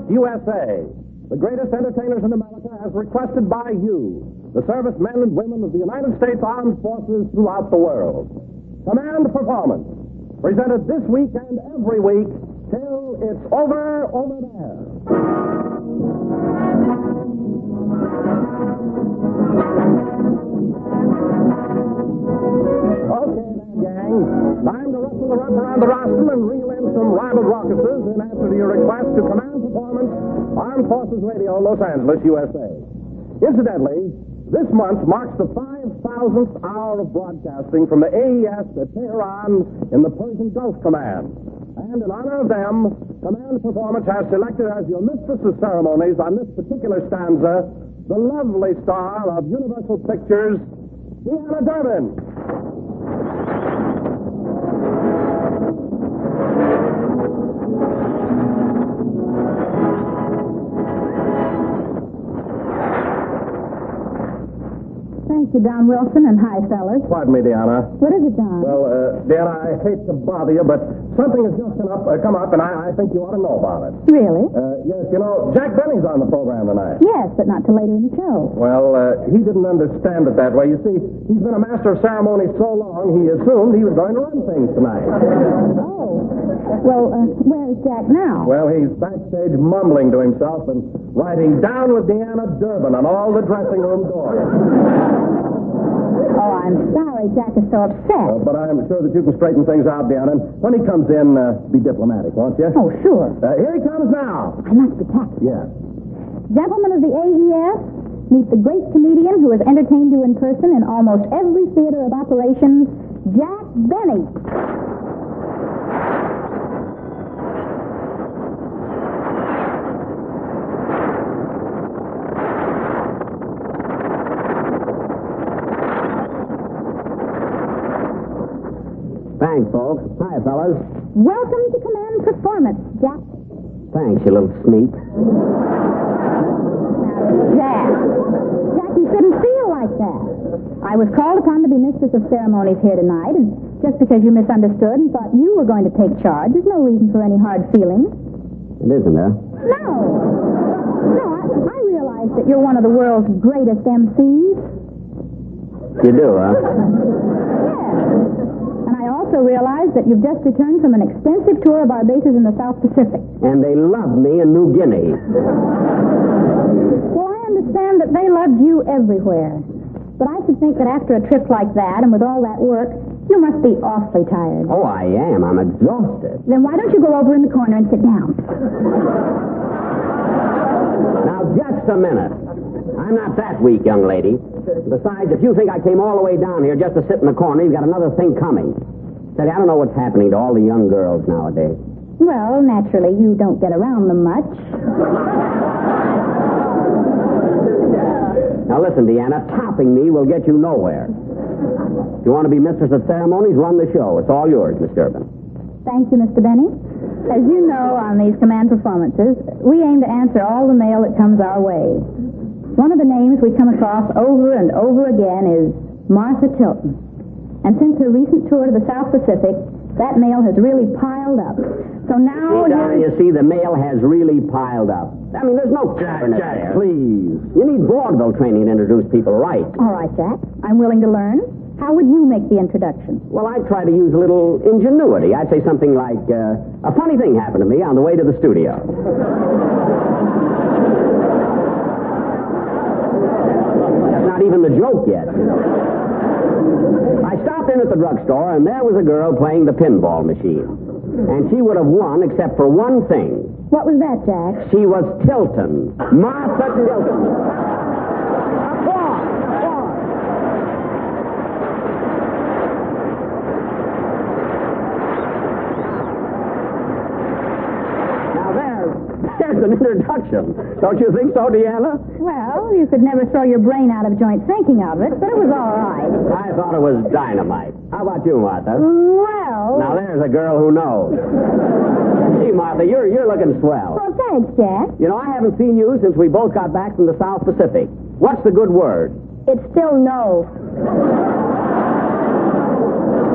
USA, the greatest entertainers in America, as requested by you, the servicemen and women of the United States Armed Forces throughout the world. Command Performance, presented this week and every week till it's over there. Okay, then, gang. Time to rustle the rub around the rostrum and reel in some ribald raucuses in answer to your request to Command Performance, Armed Forces Radio, Los Angeles, USA. Incidentally, this month marks the 5,000th hour of broadcasting from the AES at Tehran in the Persian Gulf Command. And in honor of them, Command Performance has selected as your mistress of ceremonies on this particular stanza the lovely star of Universal Pictures, Deanna Durbin. Thank you, Don Wilson, and hi, fellas. Pardon me, Deanna. What is it, Don? Well, Deanna, I hate to bother you, but something has just come up, and I think you ought to know about it. Really? Yes, you know, Jack Benny's on the program tonight. Yes, but not till later in the show. Well, he didn't understand it that way. You see, he's been a master of ceremonies so long, he assumed he was going to run things tonight. Oh. Well, where's Jack now? Well, he's backstage mumbling to himself and writing down with Deanna Durbin on all the dressing room doors. Oh, I'm sorry Jack is so upset. But I'm sure that you can straighten things out, Deanna. And when he comes in, be diplomatic, won't you? Oh, sure. Here he comes now. I must be taxed. Yeah. Gentlemen of the AES, meet the great comedian who has entertained you in person in almost every theater of operations, Jack Benny. Thanks, folks. Hi, fellas. Welcome to Command Performance, Jack. Thanks, you little sneak. Jack, you shouldn't feel like that. I was called upon to be mistress of ceremonies here tonight, and just because you misunderstood and thought you were going to take charge, there's no reason for any hard feelings. It isn't, huh? No, I realize that you're one of the world's greatest MCs. You do, huh? Yes. And I also realize that you've just returned from an extensive tour of our bases in the South Pacific. And they love me in New Guinea. Well, I understand that they loved you everywhere. But I should think that after a trip like that, and with all that work, you must be awfully tired. Oh, I am. I'm exhausted. Then why don't you go over in the corner and sit down? Now, just a minute. I'm not that weak, young lady. Besides, if you think I came all the way down here just to sit in the corner, you've got another thing coming. Say, I don't know what's happening to all the young girls nowadays. Well, naturally, you don't get around them much. Now, listen, Deanna, topping me will get you nowhere. If you want to be mistress of ceremonies, run the show. It's all yours, Miss Durbin. Thank you, Mr. Benny. As you know, on these Command Performances, we aim to answer all the mail that comes our way. One of the names we come across over and over again is Martha Tilton. And since her recent tour to the South Pacific, that mail has really piled up. So now... You see, the mail has really piled up. I mean, there's no cleverness there. Please. You need vaudeville training to introduce people right. All right, Jack. I'm willing to learn. How would you make the introduction? Well, I'd try to use a little ingenuity. I'd say something like, a funny thing happened to me on the way to the studio. Not even the joke yet. I stopped in at the drugstore, and there was a girl playing the pinball machine. And she would have won except for one thing. What was that, Jack? She was Tilton. Martha Tilton. Applause! Now there's an introduction. Don't you think so, Deanna? Well, you could never throw your brain out of joint thinking of it, but it was all right. I thought it was dynamite. How about you, Martha? Well... Now there's a girl who knows. Gee, Martha, you're looking swell. Well, thanks, Jack. You know, I haven't seen you since we both got back from the South Pacific. What's the good word? It's still no.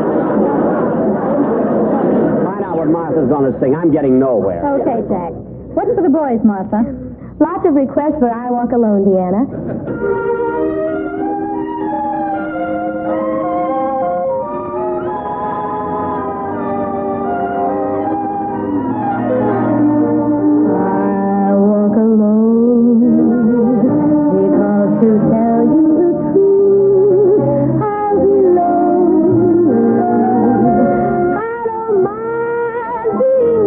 Find out what Martha's going to sing. I'm getting nowhere. Okay, Jack. What's for the boys, Martha? Lots of requests for I Walk Alone, Deanna. I walk alone because to tell you the truth, I'll be lonely. I don't mind being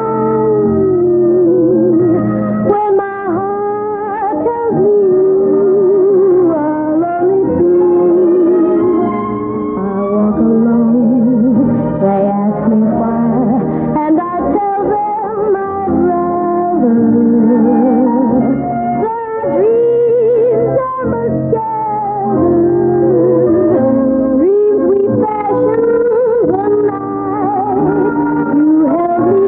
lonely when my heart tells me you are lonely too. I walk alone. They ask me why, and I tell them I'd rather. Their dreams are much together, dreams we fashioned the night you held me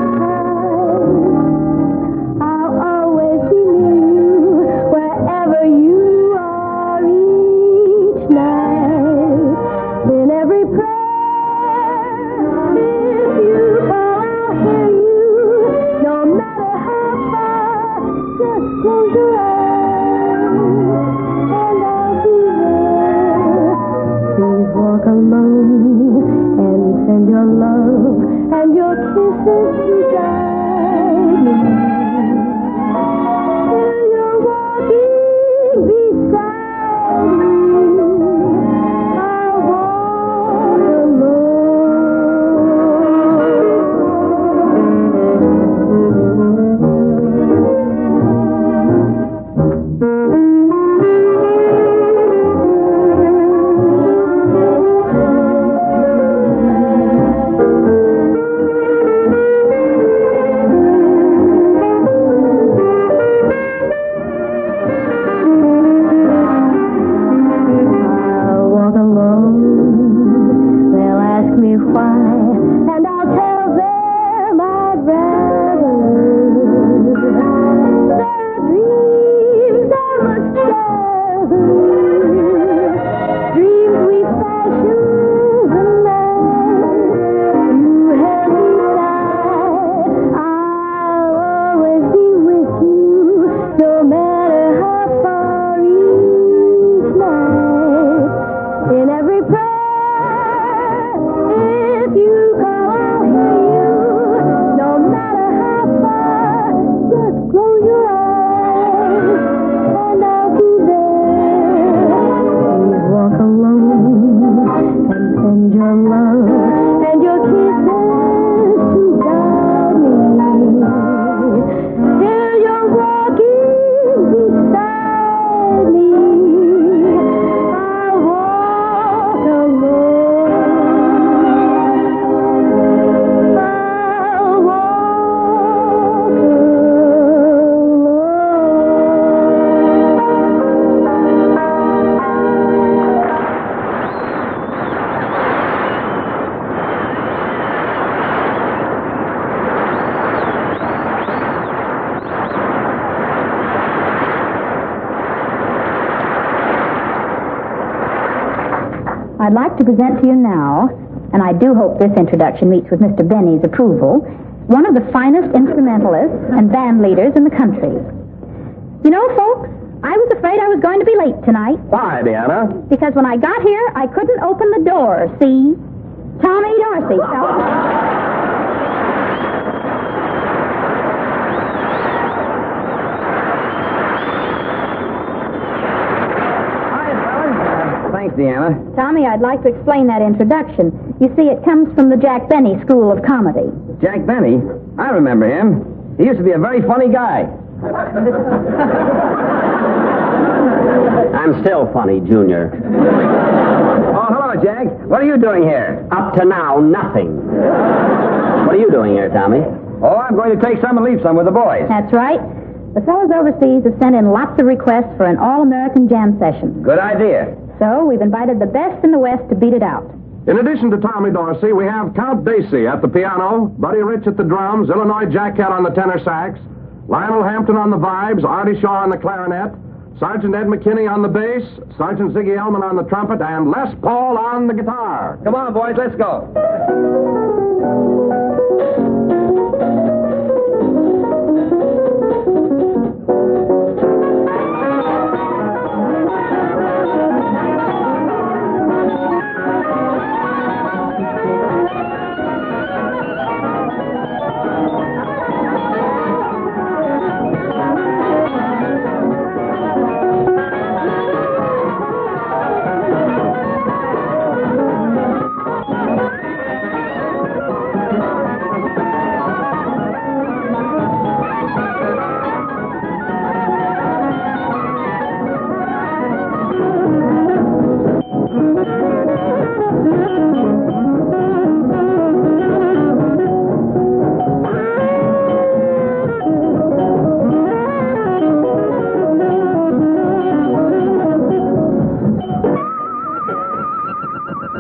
tight. I'll always be near you wherever you are each night. In every prayer, if you call, I'll hear you. No matter how far, just close your eyes and I'll be there. Please walk alone and send your love and your kisses to guide me. Till you're walking beside me, I'll walk I'll walk alone. They'll ask me why, and I'll tell them I'd rather. Their dreams are much together, dreams we fashioned the night you held me tight. I'll always be with you, no matter how far each night. In every prayer, if you call, I'll hear you. No matter how far, just close your eyes and I'll be there. Please walk alone and send your love and your kisses to guide me. Till you're walking beside me, I'll walk alone. I'll walk I'd like to present to you now, and I do hope this introduction meets with Mr. Benny's approval, one of the finest instrumentalists and band leaders in the country. You know, folks, I was afraid I was going to be late tonight Why, Deanna? because when I got here, I couldn't open the door, see? Tommy Dorsey. Thanks, Deanna. Tommy, I'd like to explain that introduction. You see, it comes from the Jack Benny School of Comedy. Jack Benny? I remember him. He used to be a very funny guy. I'm still funny, Junior. Oh, hello, Jack. What are you doing here? Up to now, nothing. What are you doing here, Tommy? Oh, I'm going to take some and leave some with the boys. That's right. The fellows overseas have sent in lots of requests for an all-American jam session. Good idea. So we've invited the best in the West to beat it out. In addition to Tommy Dorsey, we have Count Basie at the piano, Buddy Rich at the drums, Illinois Jackett on the tenor sax, Lionel Hampton on the vibes, Artie Shaw on the clarinet, Sergeant Ed McKinney on the bass, Sergeant Ziggy Elman on the trumpet, and Les Paul on the guitar. Come on, boys, let's go.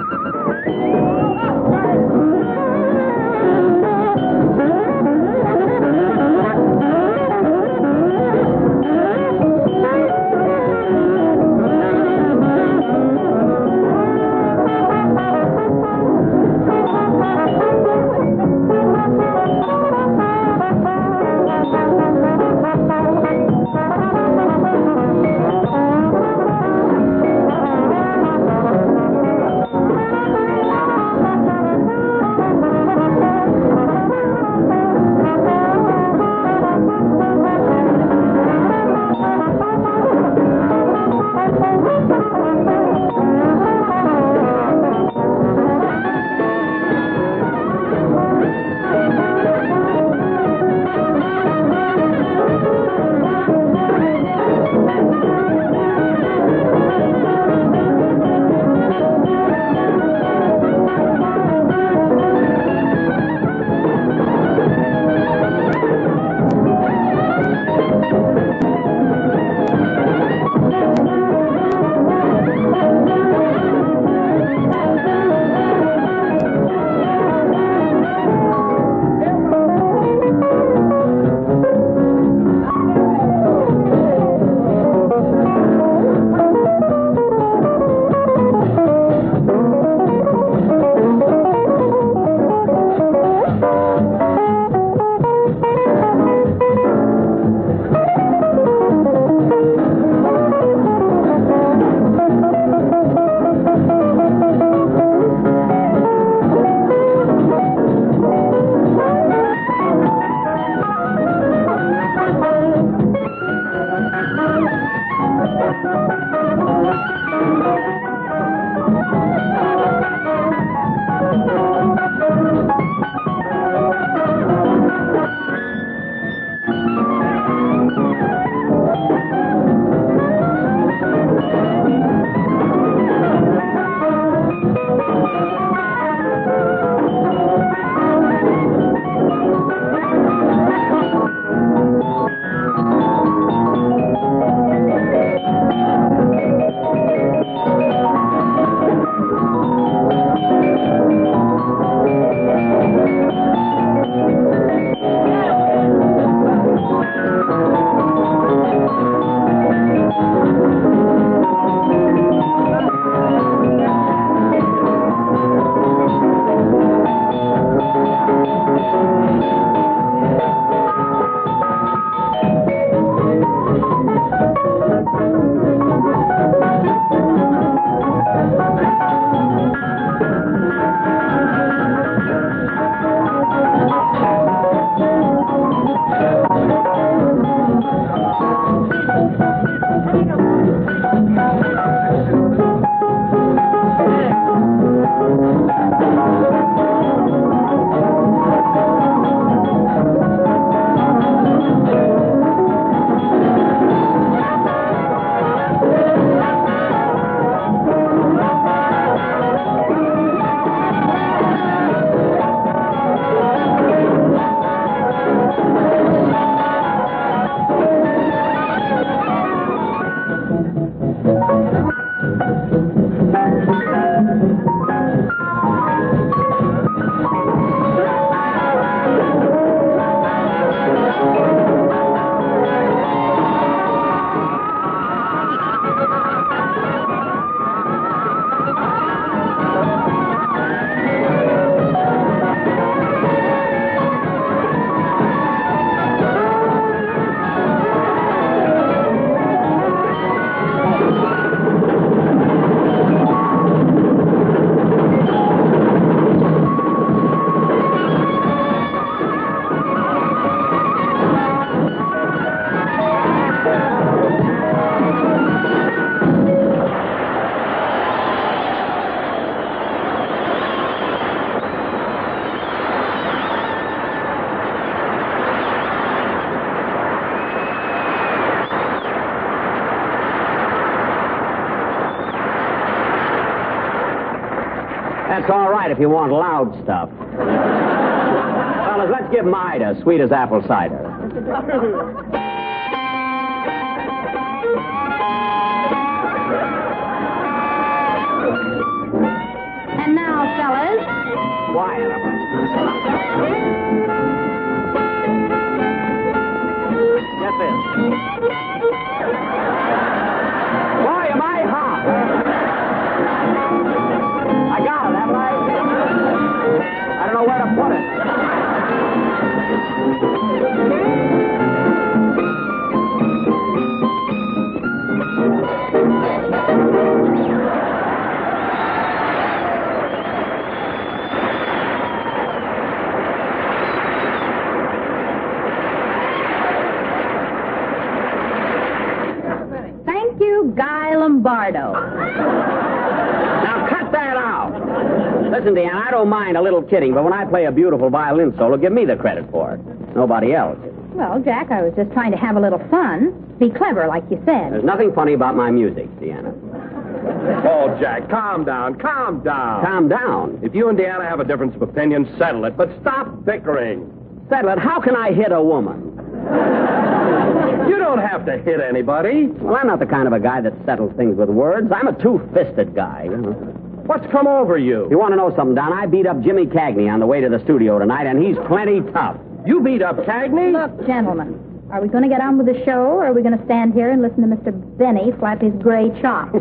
That's all right if you want loud stuff. Fellas, let's give 'em Ida, sweet as apple cider. quiet. Get this. Boy, am I hot. I got it, haven't I? I don't know where to put it. Thank you, Guy Lombardo. Now cut that out. Listen, Deanna, I don't mind a little kidding, but when I play a beautiful violin solo, give me the credit for it. Nobody else. Well, Jack, I was just trying to have a little fun. Be clever, like you said. There's nothing funny about my music, Deanna. Oh, Jack, calm down, calm down. Calm down. If you and Deanna have a difference of opinion, settle it, but stop bickering. Settle it. How can I hit a woman? You don't have to hit anybody. Well, I'm not the kind of a guy that settles things with words. I'm a two-fisted guy. You know? What's come over you? You want to know something, Don? I beat up Jimmy Cagney on the way to the studio tonight, and he's plenty tough. You beat up Cagney? Look, gentlemen, are we going to get on with the show, or are we going to stand here and listen to Mr. Benny flap his gray chops?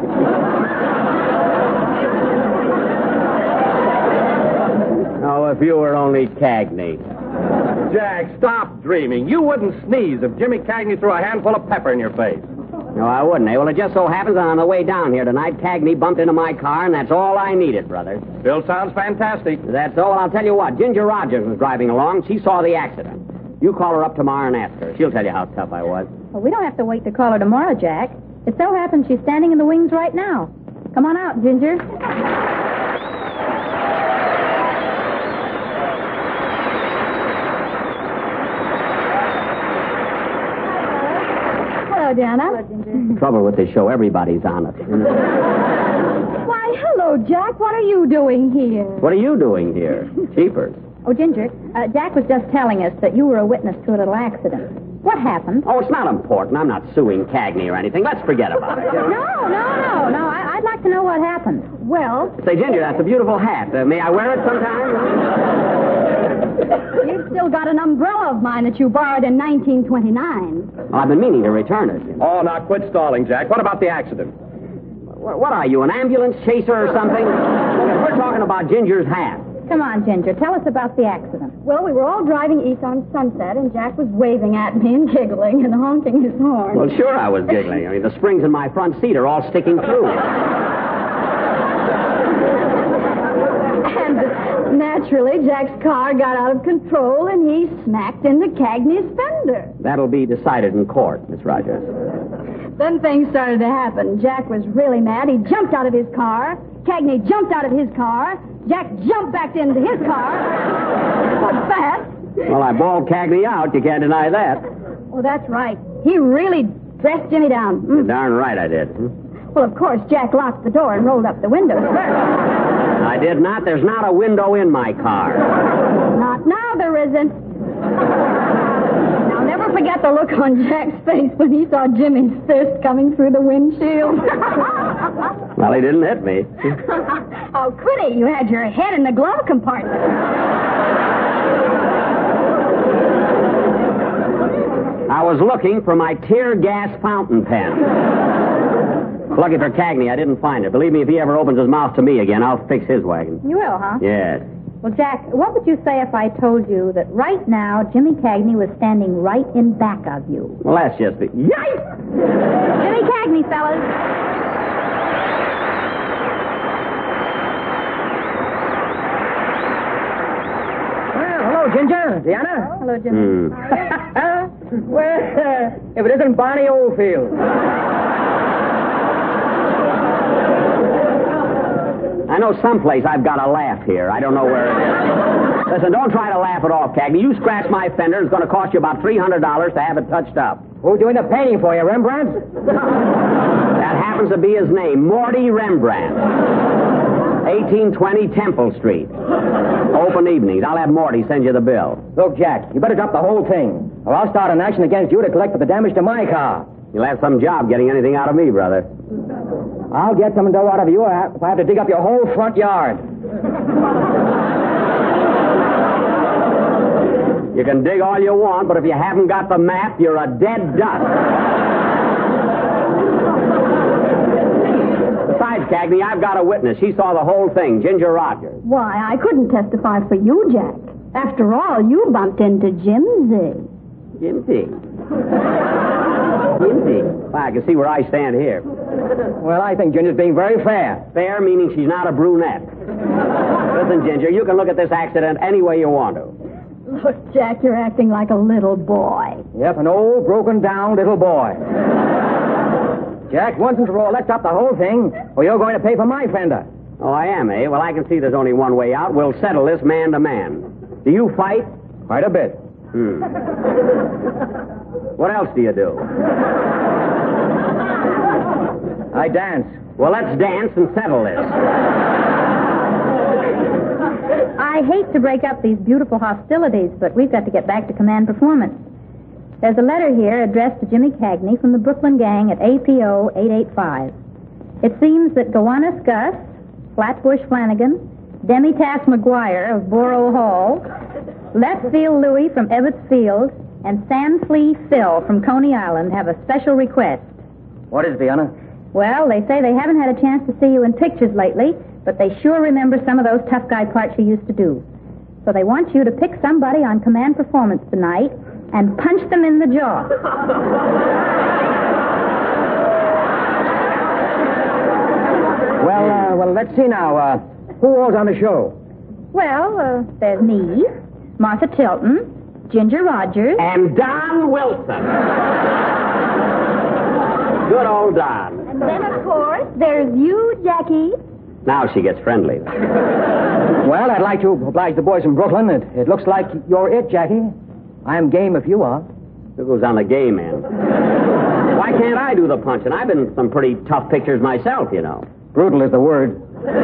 Oh, if you were only Cagney. Jack, stop dreaming. You wouldn't sneeze if Jimmy Cagney threw a handful of pepper in your face. No, I wouldn't, eh? Well, it just so happens that on the way down here tonight, Cagney bumped into my car, and that's all I needed, brother. Still sounds fantastic. That's all. I'll tell you what. Ginger Rogers was driving along. She saw the accident. You call her up tomorrow and ask her. She'll tell you how tough I was. Well, we don't have to wait to call her tomorrow, Jack. It so happens she's standing in the wings right now. Come on out, Ginger. Hello, Diana. The trouble with this show, everybody's on it. Why, hello, Jack. What are you doing here? What are you doing here? Cheapers. Oh, Ginger, Jack was just telling us that you were a witness to a little accident. What happened? Oh, it's not important. I'm not suing Cagney or anything. Let's forget about it. No. I'd like to know what happened. Well, Say, Ginger, that's a beautiful hat. May I wear it sometime? you've still got an umbrella of mine that you borrowed in 1929. Well, I've been meaning to return it. Oh, now quit stalling, Jack. What about the accident? What are you, an ambulance chaser or something? We're talking about Ginger's hat. Come on, Ginger, tell us about the accident. Well, we were all driving east on Sunset, and Jack was waving at me and giggling and honking his horn. Well, sure I was giggling. I mean, the springs in my front seat are all sticking through. And naturally, Jack's car got out of control, and he smacked into Cagney's fender. That'll be decided in court, Miss Rogers. Then things started to happen. Jack was really mad. He jumped out of his car. Cagney jumped out of his car. Jack jumped back into his car. What's that? Well, I bawled Cagney out. You can't deny that. Well, that's right. He really dressed Jimmy down. You're darn right I did. Well, of course, Jack locked the door and rolled up the windows first. I did not. There's not a window in my car. Not now, there isn't. I'll never forget the look on Jack's face when he saw Jimmy's fist coming through the windshield. Well, he didn't hit me. Oh, quitty, you had your head in the glove compartment. I was looking for my tear gas fountain pen. Lucky for Cagney, I didn't find it. Believe me, if he ever opens his mouth to me again, I'll fix his wagon. You will, huh? Yes. Well, Jack, what would you say if I told you that right now Jimmy Cagney was standing right in back of you? Well, that's just the... Yikes! Jimmy Cagney, fellas. Well, hello, Ginger. Diana? Hello, Jimmy. Well, if it isn't Barney Oldfield. I know someplace I've got a laugh here. I don't know where it is. Listen, don't try to laugh it off, Cagney. You scratch my fender, it's going to cost you about $300 to have it touched up. Who's doing the painting for you, Rembrandt? That happens to be his name, Morty Rembrandt. 1820 Temple Street. Open evenings. I'll have Morty send you the bill. Look, Jack, you better drop the whole thing, or I'll start an action against you to collect for the damage to my car. You'll have some job getting anything out of me, brother. I'll get some dough out of you if I have to dig up your whole front yard. You can dig all you want, but if you haven't got the map, you're a dead duck. Besides, Cagney, I've got a witness. She saw the whole thing, Ginger Rogers. Why, I couldn't testify for you, Jack. After all, you bumped into Jimsy. Jimsy? Jimsy? Well, I can see where I stand here. Well, I think Ginger's being very fair. Fair, meaning she's not a brunette. Listen, Ginger, you can look at this accident any way you want to. Look, Jack, you're acting like a little boy. Yep, an old, broken-down little boy. Jack, once and for all, let's stop the whole thing, or you're going to pay for my fender. Oh, I am, eh? Well, I can see there's only one way out. We'll settle this man to man. Do you fight? Quite a bit. What else do you do? I dance. Well, let's dance and settle this. I hate to break up these beautiful hostilities, but we've got to get back to command performance. There's a letter here addressed to Jimmy Cagney from the Brooklyn gang at APO 885. It seems that Gowanus Gus, Flatbush Flanagan, Demi Tass McGuire of Borough Hall, Left Field Louie from Ebbets Field, and Sandflea Phil from Coney Island have a special request. What is it, Deanna? Well, they say they haven't had a chance to see you in pictures lately, but they sure remember some of those tough guy parts you used to do. So they want you to pick somebody on command performance tonight and punch them in the jaw. Well, let's see now. Who all's on the show? Well, there's me, Martha Tilton, Ginger Rogers. And Don Wilson. Good old Don. And then, of course, there's you, Jackie. Now she gets friendly. Well, I'd like to oblige the boys from Brooklyn. It looks like you're it, Jackie. I'm game if you are. Who goes on the game end? Why can't I do the punching? I've been in some pretty tough pictures myself, you know. Brutal is the word.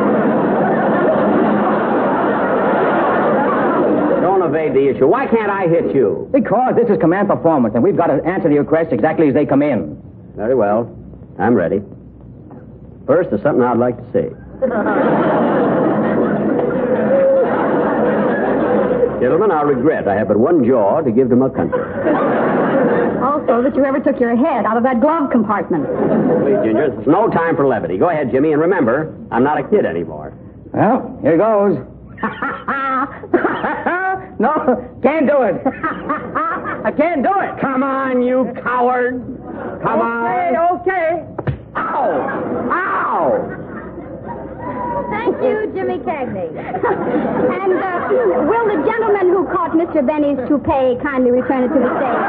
Don't evade the issue. Why can't I hit you? Because this is command performance, and we've got to answer the requests exactly as they come in. Very well. I'm ready. First, there's something I'd like to see. Gentlemen, I regret I have but one jaw to give to my country. Also, that you ever took your head out of that glove compartment. Please, Ginger, it's no time for levity. Go ahead, Jimmy, and remember, I'm not a kid anymore. Well, here goes. No, can't do it. I can't do it. Come on, you coward. Come on. Okay. Ow! Ow! Thank you, Jimmy Cagney. And will the gentleman who caught Mr. Benny's toupee kindly return it to the stage?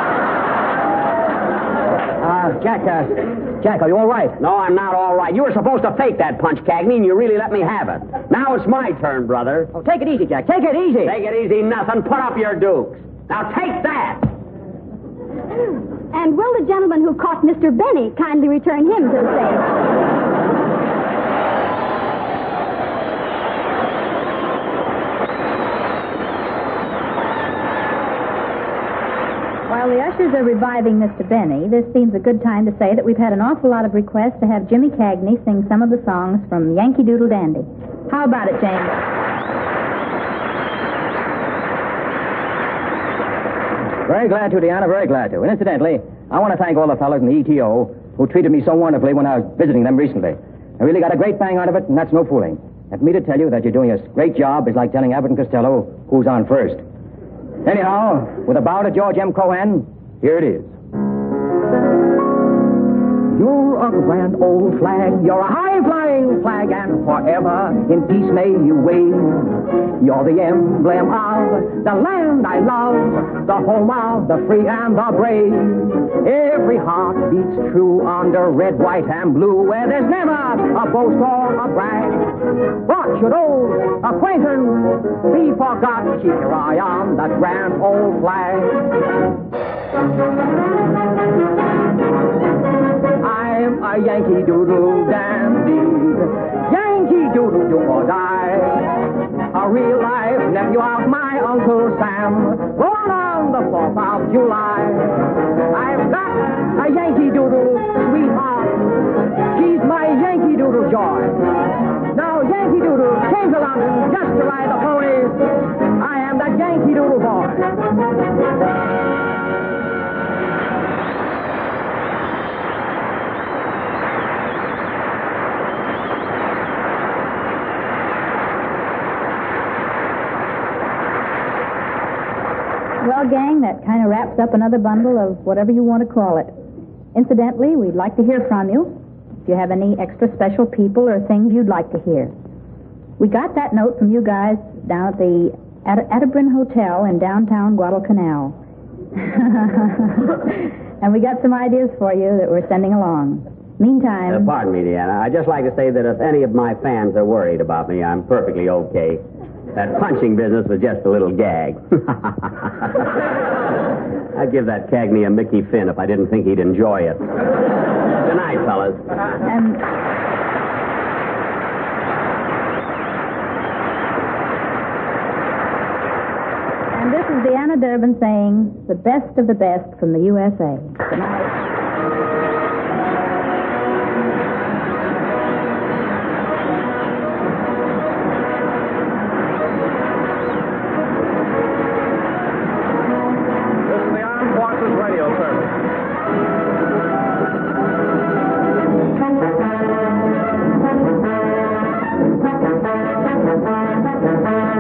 Jack, are you all right? No, I'm not all right. You were supposed to fake that punch, Cagney, and you really let me have it. Now it's my turn, brother. Oh, take it easy, Jack. Take it easy. Take it easy, nothing. Put up your dukes. Now take that. And will the gentleman who caught Mr. Benny kindly return him to the stage? While the ushers are reviving Mr. Benny, this seems a good time to say that we've had an awful lot of requests to have Jimmy Cagney sing some of the songs from Yankee Doodle Dandy. How about it, James? Very glad to, Deanna, very glad to. And incidentally, I want to thank all the fellows in the ETO who treated me so wonderfully when I was visiting them recently. I really got a great bang out of it, and that's no fooling. And for me to tell you that you're doing a great job is like telling Abbott and Costello who's on first. Anyhow, with a bow to George M. Cohan, here it is. You're a grand old flag, you're a high-flying flag, and forever in peace may you wave. You're the emblem of the land I love, the home of the free and the brave. Every heart beats true under red, white, and blue, where there's never a boast or a brag. What should old acquaintance be forgot? Keep your eye on that grand old flag. I'm a Yankee Doodle Dandy, Yankee Doodle do or die. A real-life nephew of my Uncle Sam, born on the 4th of July. I've got a Yankee Doodle sweetheart, she's my Yankee Doodle joy. Now Yankee Doodle came to London just to ride the pony. I am that Yankee Doodle boy. Well, gang, that kind of wraps up another bundle of whatever you want to call it. Incidentally, we'd like to hear from you. If you have any extra special people or things you'd like to hear. We got that note from you guys down at the Atterbury Hotel in downtown Guadalcanal. And we got some ideas for you that we're sending along. Meantime... Pardon me, Deanna. I'd just like to say that if any of my fans are worried about me, I'm perfectly okay. That punching business was just a little gag. I'd give that Cagney a Mickey Finn if I didn't think he'd enjoy it. Good night, fellas. And this is Deanna Durbin saying, the best of the best from the USA. Good night. This is the Armed Forces Radio Service.